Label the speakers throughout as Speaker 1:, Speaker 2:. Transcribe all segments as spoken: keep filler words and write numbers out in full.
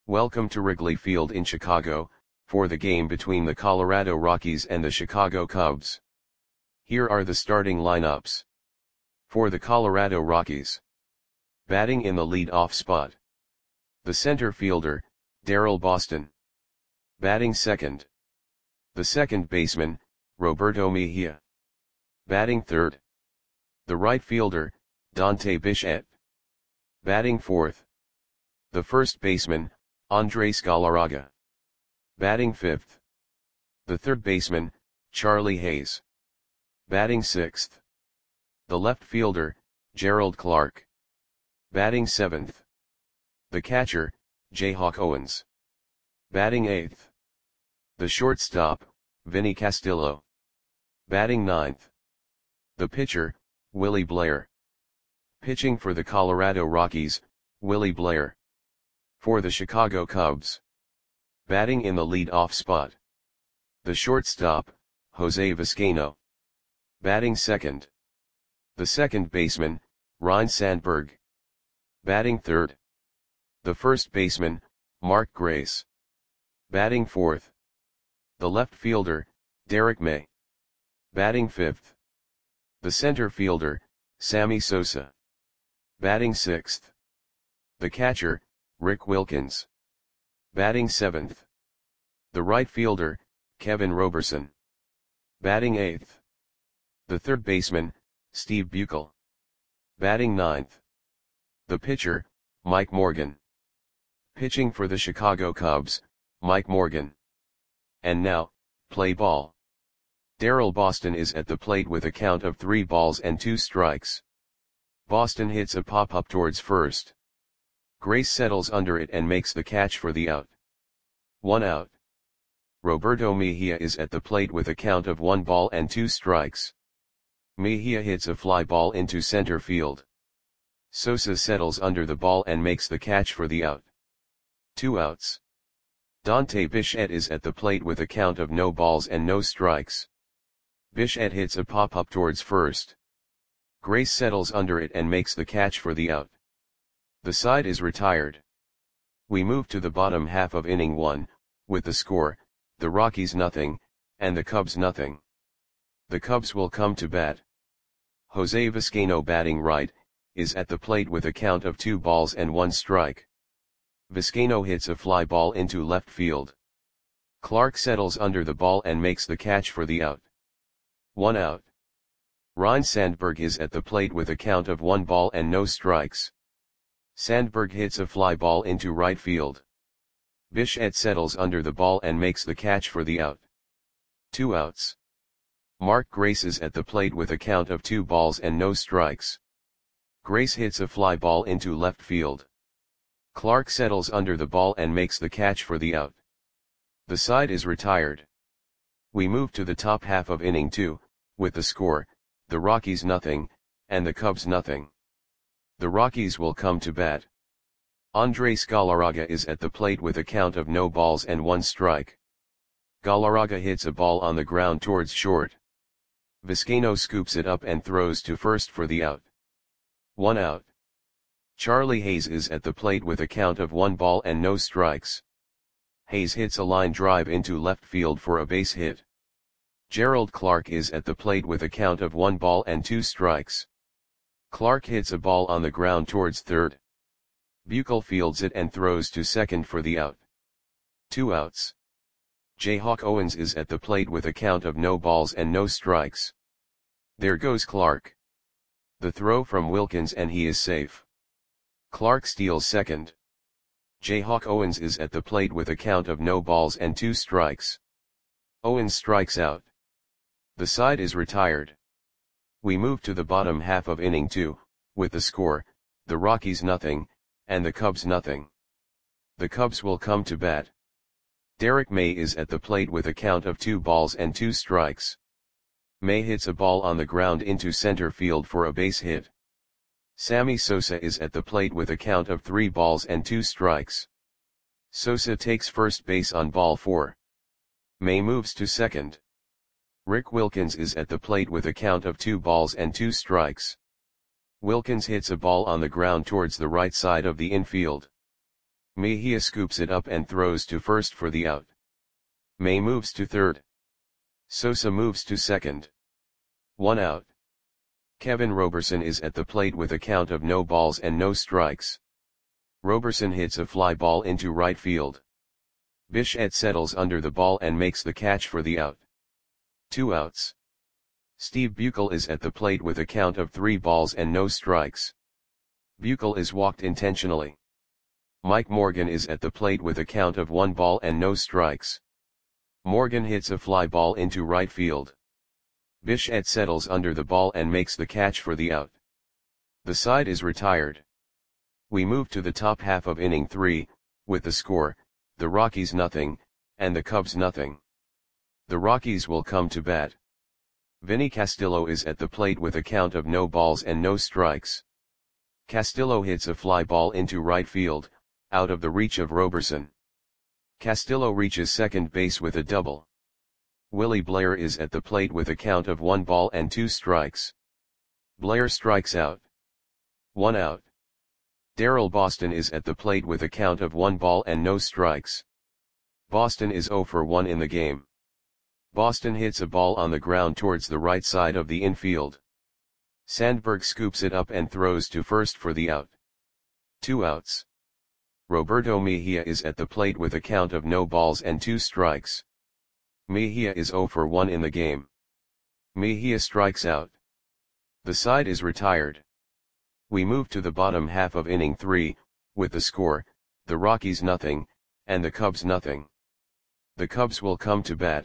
Speaker 1: Welcome to Wrigley Field in Chicago, for the game between the Colorado Rockies and the Chicago Cubs. Here are the starting lineups. For the Colorado Rockies. Batting in the lead-off spot. The center fielder, Daryl Boston. Batting second. The second baseman, Roberto Mejia. Batting third. The right fielder, Dante Bichette. Batting fourth. The first baseman, Andres Galarraga. Batting fifth. The third baseman, Charlie Hayes. Batting sixth. The left fielder, Gerald Clark. Batting seventh. The catcher, Jayhawk Owens. Batting eighth. The shortstop, Vinny Castillo. Batting ninth. The pitcher, Willie Blair. Pitching for the Colorado Rockies, Willie Blair. For the Chicago Cubs. Batting in the lead-off spot. The shortstop, Jose Vizcaino. Batting second. The second baseman, Ryne Sandberg. Batting third. The first baseman, Mark Grace. Batting fourth. The left fielder, Derek May. Batting fifth. The center fielder, Sammy Sosa. Batting sixth. The catcher, Rick Wilkins. Batting seventh. The right fielder, Kevin Roberson. Batting eighth. The third baseman, Steve Buechel. Batting ninth. The pitcher, Mike Morgan. Pitching for the Chicago Cubs, Mike Morgan. And now, play ball. Daryl Boston is at the plate with a count of three balls and two strikes. Boston hits a pop-up towards first. Grace settles under it and makes the catch for the out. One out. Roberto Mejia is at the plate with a count of one ball and two strikes. Mejia hits a fly ball into center field. Sosa settles under the ball and makes the catch for the out. Two outs. Dante Bichette is at the plate with a count of no balls and no strikes. Bichette hits a pop-up towards first. Grace settles under it and makes the catch for the out. The side is retired. We move to the bottom half of inning one, with the score, the Rockies nothing, and the Cubs nothing. The Cubs will come to bat. Jose Vizcaino batting right, is at the plate with a count of two balls and one strike. Vizcaino hits a fly ball into left field. Clark settles under the ball and makes the catch for the out. One out. Ryne Sandberg is at the plate with a count of one ball and no strikes. Sandberg hits a fly ball into right field. Bichette settles under the ball and makes the catch for the out. Two outs. Mark Grace is at the plate with a count of two balls and no strikes. Grace hits a fly ball into left field. Clark settles under the ball and makes the catch for the out. The side is retired. We move to the top half of inning two, with the score, the Rockies nothing, and the Cubs nothing. The Rockies will come to bat. Andres Galarraga is at the plate with a count of no balls and one strike. Galarraga hits a ball on the ground towards short. Vizcaino scoops it up and throws to first for the out. One out. Charlie Hayes is at the plate with a count of one ball and no strikes. Hayes hits a line drive into left field for a base hit. Gerald Clark is at the plate with a count of one ball and two strikes. Clark hits a ball on the ground towards third. Buechel fields it and throws to second for the out. Two outs. Jayhawk Owens is at the plate with a count of no balls and no strikes. There goes Clark. The throw from Wilkins and he is safe. Clark steals second. Jayhawk Owens is at the plate with a count of no balls and two strikes. Owens strikes out. The side is retired. We move to the bottom half of inning two, with the score, the Rockies nothing, and the Cubs nothing. The Cubs will come to bat. Derek May is at the plate with a count of two balls and two strikes. May hits a ball on the ground into center field for a base hit. Sammy Sosa is at the plate with a count of three balls and two strikes. Sosa takes first base on ball four. May moves to second. Rick Wilkins is at the plate with a count of two balls and two strikes. Wilkins hits a ball on the ground towards the right side of the infield. Mejia scoops it up and throws to first for the out. May moves to third. Sosa moves to second. One out. Kevin Roberson is at the plate with a count of no balls and no strikes. Roberson hits a fly ball into right field. Bichette settles under the ball and makes the catch for the out. Two outs. Steve Buechel is at the plate with a count of three balls and no strikes. Buechel is walked intentionally. Mike Morgan is at the plate with a count of one ball and no strikes. Morgan hits a fly ball into right field. Bichette settles under the ball and makes the catch for the out. The side is retired. We move to the top half of inning three, with the score, the Rockies nothing, and the Cubs nothing. The Rockies will come to bat. Vinny Castillo is at the plate with a count of no balls and no strikes. Castillo hits a fly ball into right field, out of the reach of Roberson. Castillo reaches second base with a double. Willie Blair is at the plate with a count of one ball and two strikes. Blair strikes out. One out. Darrell Boston is at the plate with a count of one ball and no strikes. Boston is zero for one in the game. Boston hits a ball on the ground towards the right side of the infield. Sandberg scoops it up and throws to first for the out. Two outs. Roberto Mejia is at the plate with a count of no balls and two strikes. Mejia is zero for one in the game. Mejia strikes out. The side is retired. We move to the bottom half of inning three, with the score, the Rockies nothing, and the Cubs nothing. The Cubs will come to bat.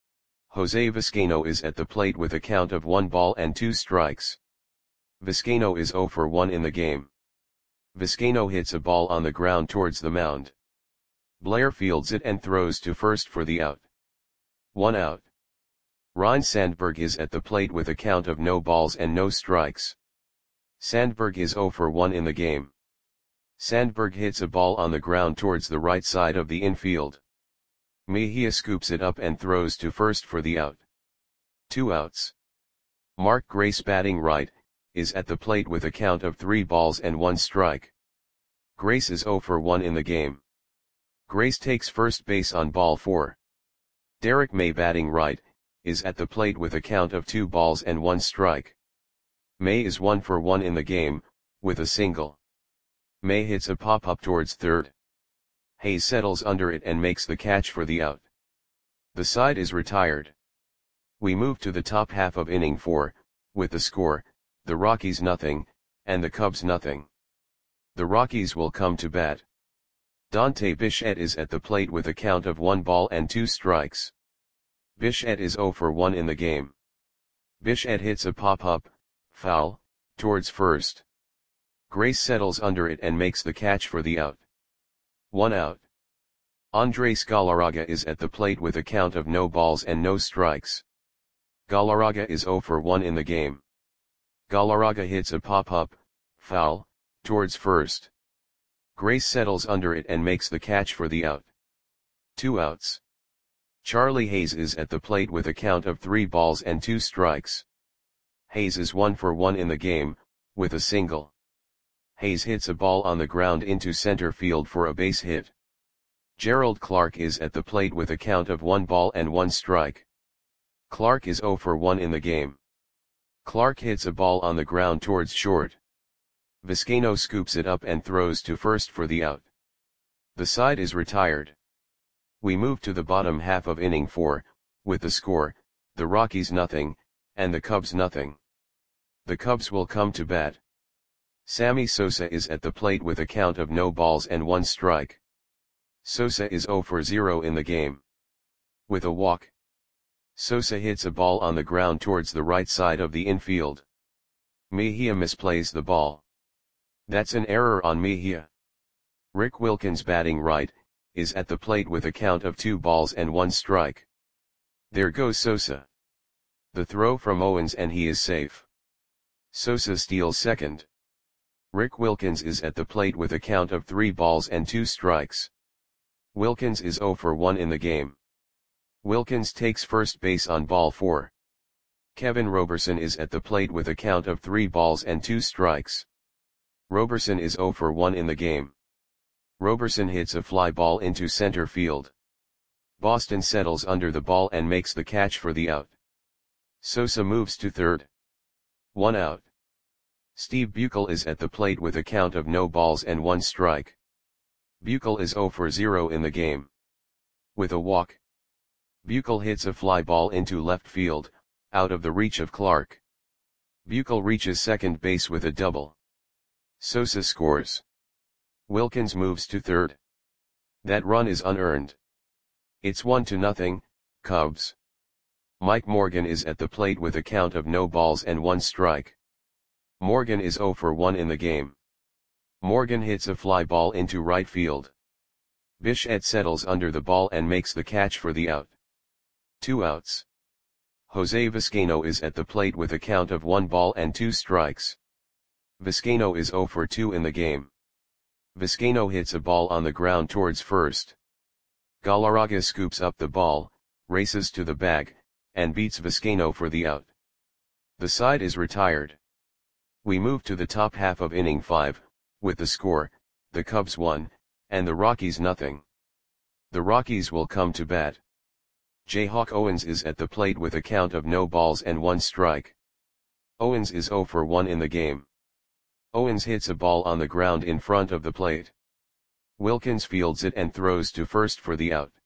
Speaker 1: Jose Vizcaino is at the plate with a count of one ball and two strikes. Vizcaino is zero for one in the game. Vizcaino hits a ball on the ground towards the mound. Blair fields it and throws to first for the out. One out. Ryne Sandberg is at the plate with a count of no balls and no strikes. Sandberg is zero for one in the game. Sandberg hits a ball on the ground towards the right side of the infield. Mejia scoops it up and throws to first for the out. Two outs. Mark Grace, batting right, is at the plate with a count of three balls and one strike. Grace is zero for one in the game. Grace takes first base on ball four. Derek May, batting right, is at the plate with a count of two balls and one strike. May is one for one in the game, with a single. May hits a pop-up towards third. Hayes settles under it and makes the catch for the out. The side is retired. We move to the top half of inning four, with the score, the Rockies nothing, and the Cubs nothing. The Rockies will come to bat. Dante Bichette is at the plate with a count of one ball and two strikes. Bichette is zero for one in the game. Bichette hits a pop-up, foul, towards first. Grace settles under it and makes the catch for the out. One out. Andres Galarraga is at the plate with a count of no balls and no strikes. Galarraga is zero for one in the game. Galarraga hits a pop-up, foul, towards first. Grace settles under it and makes the catch for the out. Two outs. Charlie Hayes is at the plate with a count of three balls and two strikes. Hayes is one for one in the game, with a single. Hayes hits a ball on the ground into center field for a base hit. Gerald Clark is at the plate with a count of one ball and one strike. Clark is zero for one in the game. Clark hits a ball on the ground towards short. Vizcaino scoops it up and throws to first for the out. The side is retired. We move to the bottom half of inning four, with the score, the Rockies nothing, and the Cubs nothing. The Cubs will come to bat. Sammy Sosa is at the plate with a count of no balls and one strike. Sosa is zero for zero in the game. With a walk. Sosa hits a ball on the ground towards the right side of the infield. Mejia misplays the ball. That's an error on Mejia. Rick Wilkins, batting right, is at the plate with a count of two balls and one strike. There goes Sosa. The throw from Owens and he is safe. Sosa steals second. Rick Wilkins is at the plate with a count of three balls and two strikes. Wilkins is zero for one in the game. Wilkins takes first base on ball four. Kevin Roberson is at the plate with a count of three balls and two strikes. Roberson is zero for one in the game. Roberson hits a fly ball into center field. Boston settles under the ball and makes the catch for the out. Sosa moves to third. One out. Steve Buechel is at the plate with a count of no balls and one strike. Buechel is zero for zero in the game. With a walk, Buechel hits a fly ball into left field, out of the reach of Clark. Buechel reaches second base with a double. Sosa scores. Wilkins moves to third. That run is unearned. It's one to nothing, Cubs. Mike Morgan is at the plate with a count of no balls and one strike. Morgan is zero for one in the game. Morgan hits a fly ball into right field. Bichette settles under the ball and makes the catch for the out. Two outs. Jose Vizcaino is at the plate with a count of one ball and two strikes. Vizcaino is zero for two in the game. Vizcaino hits a ball on the ground towards first. Galarraga scoops up the ball, races to the bag, and beats Vizcaino for the out. The side is retired. We move to the top half of inning five, with the score, the Cubs one, and the Rockies nothing. The Rockies will come to bat. Jayhawk Owens is at the plate with a count of no balls and one strike. Owens is zero for one in the game. Owens hits a ball on the ground in front of the plate. Wilkins fields it and throws to first for the out.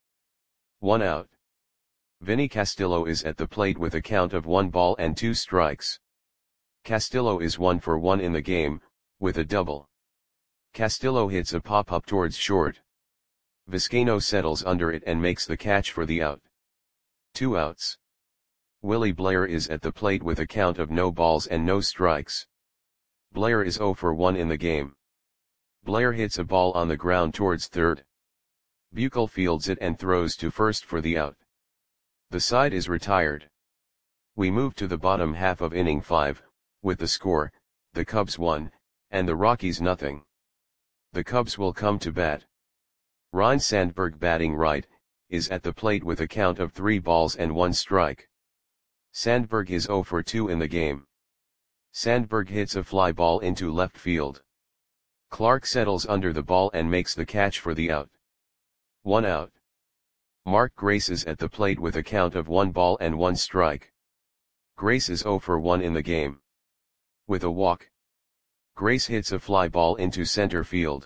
Speaker 1: One out. Vinny Castillo is at the plate with a count of one ball and two strikes. Castillo is one for one in the game, with a double. Castillo hits a pop-up towards short. Vizcaino settles under it and makes the catch for the out. Two outs. Willie Blair is at the plate with a count of no balls and no strikes. Blair is zero for one in the game. Blair hits a ball on the ground towards third. Buechel fields it and throws to first for the out. The side is retired. We move to the bottom half of inning five, with the score, the Cubs one, and the Rockies nothing. The Cubs will come to bat. Ryne Sandberg, batting right, is at the plate with a count of three balls and one strike. Sandberg is zero for two in the game. Sandberg hits a fly ball into left field. Clark settles under the ball and makes the catch for the out. One out. Mark Grace is at the plate with a count of one ball and one strike. Grace is zero for one in the game. With a walk, Grace hits a fly ball into center field.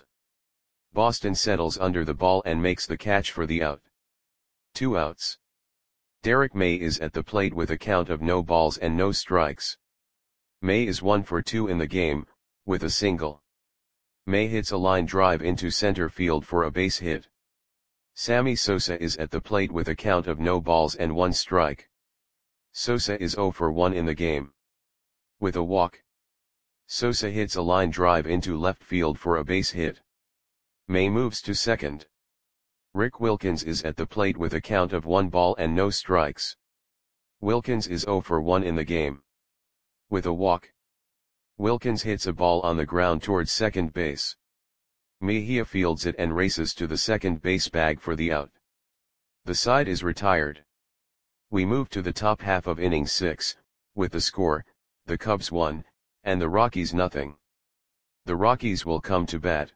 Speaker 1: Boston settles under the ball and makes the catch for the out. Two outs. Derek May is at the plate with a count of no balls and no strikes. May is one for two in the game, with a single. May hits a line drive into center field for a base hit. Sammy Sosa is at the plate with a count of no balls and one strike. Sosa is zero for one in the game. With a walk, Sosa hits a line drive into left field for a base hit. May moves to second. Rick Wilkins is at the plate with a count of one ball and no strikes. Wilkins is zero for one in the game. With a walk, Wilkins hits a ball on the ground towards second base. Mejia fields it and races to the second base bag for the out. The side is retired. We move to the top half of inning six, with the score, the Cubs one, and the Rockies nothing. The Rockies will come to bat.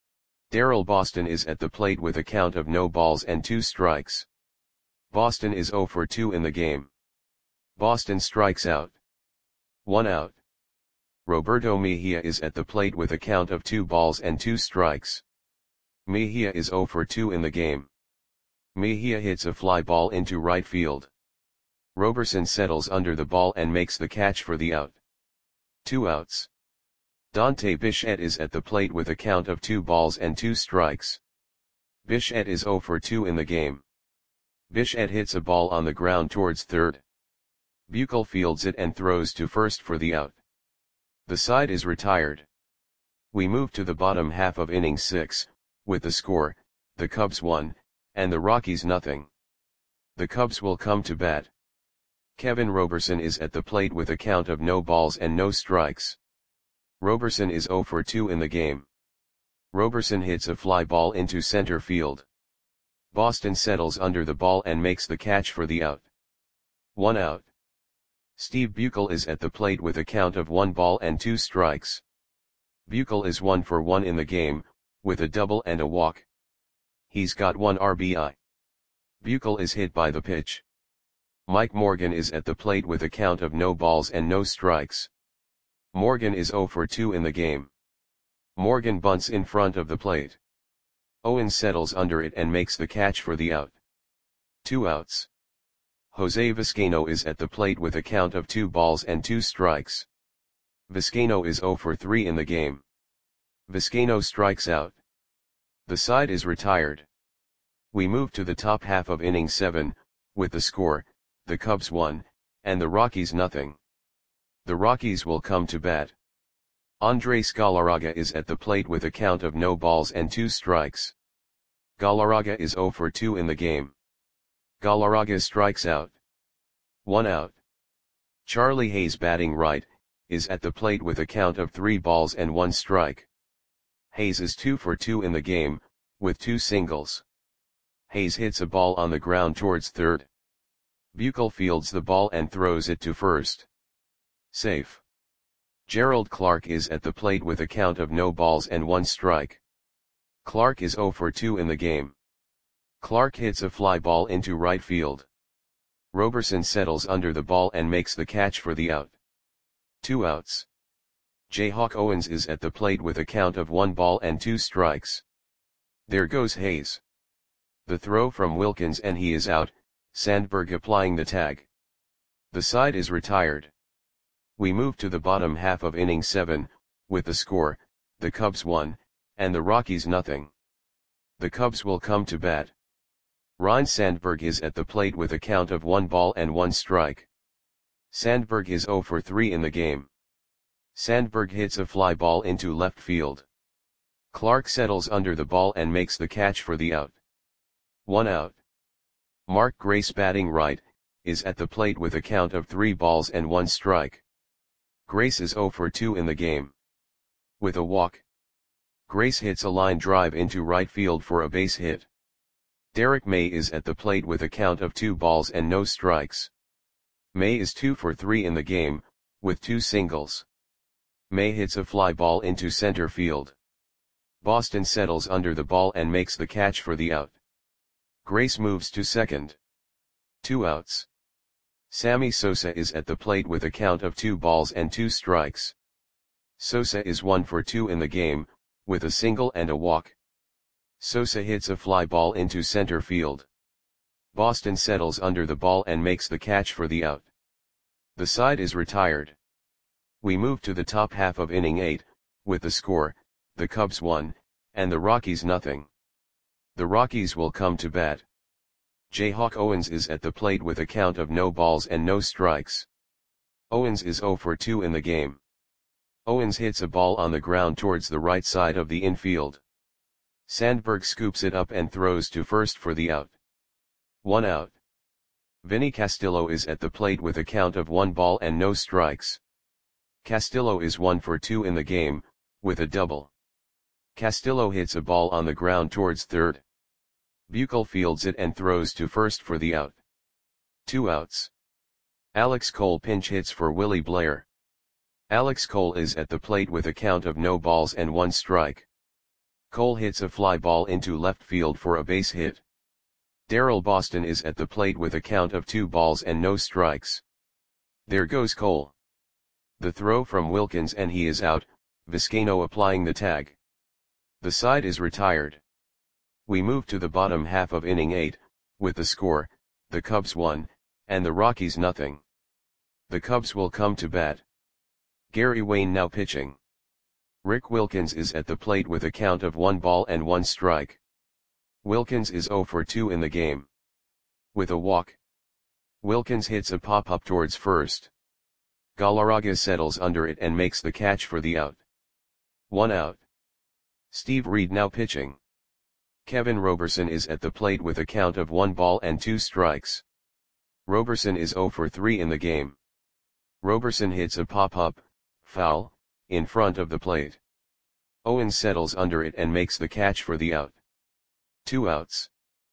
Speaker 1: Darryl Boston is at the plate with a count of no balls and two strikes. Boston is zero for two in the game. Boston strikes out. One out. Roberto Mejia is at the plate with a count of two balls and two strikes. Mejia is zero for two in the game. Mejia hits a fly ball into right field. Roberson settles under the ball and makes the catch for the out. Two outs. Dante Bichette is at the plate with a count of two balls and two strikes. Bichette is zero for two in the game. Bichette hits a ball on the ground towards third. Buechel fields it and throws to first for the out. The side is retired. We move to the bottom half of inning six, with the score, the Cubs one, and the Rockies nothing. The Cubs will come to bat. Kevin Roberson is at the plate with a count of no balls and no strikes. Roberson is zero for two in the game. Roberson hits a fly ball into center field. Boston settles under the ball and makes the catch for the out. One out. Steve Buechel is at the plate with a count of one ball and two strikes. Buechel is one for one in the game, with a double and a walk. He's got one R B I. Buechel is hit by the pitch. Mike Morgan is at the plate with a count of no balls and no strikes. Morgan is zero for two in the game. Morgan bunts in front of the plate. Owens settles under it and makes the catch for the out. Two outs. Jose Vizcaino is at the plate with a count of two balls and two strikes. Vizcaino is zero for three in the game. Vizcaino strikes out. The side is retired. We move to the top half of inning seven, with the score, the Cubs one, and the Rockies nothing. The Rockies will come to bat. Andres Galarraga is at the plate with a count of no balls and two strikes. Galarraga is zero for two in the game. Galarraga strikes out. One out. Charlie Hayes, batting right, is at the plate with a count of three balls and one strike. Hayes is two for two in the game, with two singles. Hayes hits a ball on the ground towards third. Buechel fields the ball and throws it to first. Safe. Gerald Clark is at the plate with a count of no balls and one strike. Clark is zero for two in the game. Clark hits a fly ball into right field. Roberson settles under the ball and makes the catch for the out. Two outs. Jayhawk Owens is at the plate with a count of one ball and two strikes. There goes Hayes. The throw from Wilkins and he is out, Sandberg applying the tag. The side is retired. We move to the bottom half of inning seven, with the score, the Cubs one, and the Rockies nothing. The Cubs will come to bat. Ryne Sandberg is at the plate with a count of one ball and one strike. Sandberg is zero for three in the game. Sandberg hits a fly ball into left field. Clark settles under the ball and makes the catch for the out. One out. Mark Grace, batting right, is at the plate with a count of three balls and one strike. Grace is zero for two in the game. With a walk. Grace hits a line drive into right field for a base hit. Derek May is at the plate with a count of two balls and no strikes. May is two for three in the game, with two singles. May hits a fly ball into center field. Boston settles under the ball and makes the catch for the out. Grace moves to second. Two outs. Sammy Sosa is at the plate with a count of two balls and two strikes. Sosa is one for two in the game, with a single and a walk. Sosa hits a fly ball into center field. Boston settles under the ball and makes the catch for the out. The side is retired. We move to the top half of inning eight, with the score, the Cubs one, and the Rockies nothing. The Rockies will come to bat. Jayhawk Owens is at the plate with a count of no balls and no strikes. Owens is zero for two in the game. Owens hits a ball on the ground towards the right side of the infield. Sandberg scoops it up and throws to first for the out. One out. Vinny Castillo is at the plate with a count of one ball and no strikes. Castillo is one for two in the game, with a double. Castillo hits a ball on the ground towards third. Buechel fields it and throws to first for the out. Two outs. Alex Cole pinch hits for Willie Blair. Alex Cole is at the plate with a count of no balls and one strike. Cole hits a fly ball into left field for a base hit. Darrell Boston is at the plate with a count of two balls and no strikes. There goes Cole. The throw from Wilkins and he is out, Vizcaino applying the tag. The side is retired. We move to the bottom half of inning eight, with the score, the Cubs one, and the Rockies nothing. The Cubs will come to bat. Gary Wayne now pitching. Rick Wilkins is at the plate with a count of one ball and one strike. Wilkins is zero for two in the game. With a walk. Wilkins hits a pop-up towards first. Galarraga settles under it and makes the catch for the out. One out. Steve Reed now pitching. Kevin Roberson is at the plate with a count of one ball and two strikes. Roberson is zero for three in the game. Roberson hits a pop-up, foul, in front of the plate. Owens settles under it and makes the catch for the out. Two outs.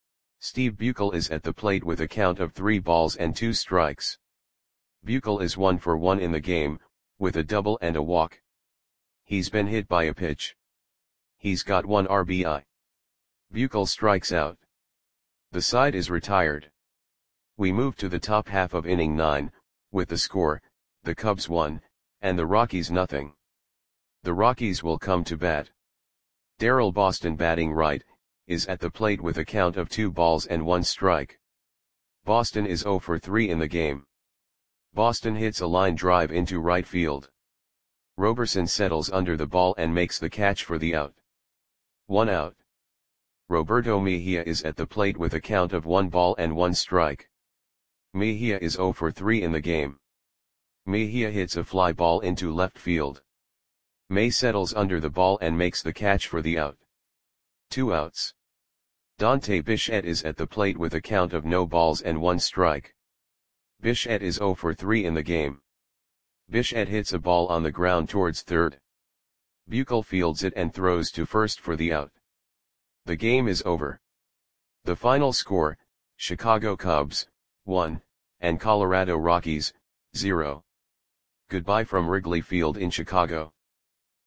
Speaker 1: Steve Buechel is at the plate with a count of three balls and two strikes. Buechel is one for one in the game, with a double and a walk. He's been hit by a pitch. he's got one R B I. Buechel strikes out. The side is retired. We move to the top half of inning nine, with the score, the Cubs one, and the Rockies nothing. The Rockies will come to bat. Daryl Boston, batting right, is at the plate with a count of two balls and one strike. Boston is oh for three in the game. Boston hits a line drive into right field. Roberson settles under the ball and makes the catch for the out. One out. Roberto Mejia is at the plate with a count of one ball and one strike. Mejia is oh for three in the game. Mejia hits a fly ball into left field. May settles under the ball and makes the catch for the out. Two outs. Dante Bichette is at the plate with a count of no balls and one strike. Bichette is oh for three in the game. Bichette hits a ball on the ground towards third. Buechel fields it and throws to first for the out. The game is over. The final score, Chicago Cubs, one, and Colorado Rockies, zero. Goodbye from Wrigley Field in Chicago.